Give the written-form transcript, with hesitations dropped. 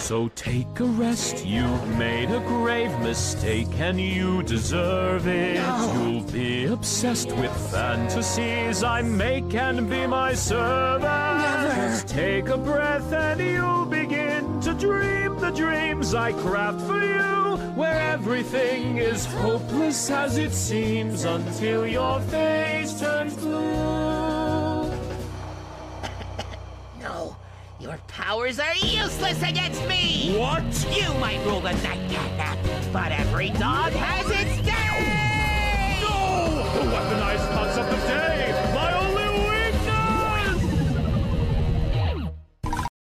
So take a rest, you've made a grave mistake and you deserve it. No. You'll be obsessed with fantasies I make and be my servant. Never. Just take a breath and you'll begin to dream the dreams I craft for you, where everything is hopeless as it seems until your face turns blue. No, your powers are useless against me! What? You might rule the night cat, but every dog has its day! No! The weaponized concept of day!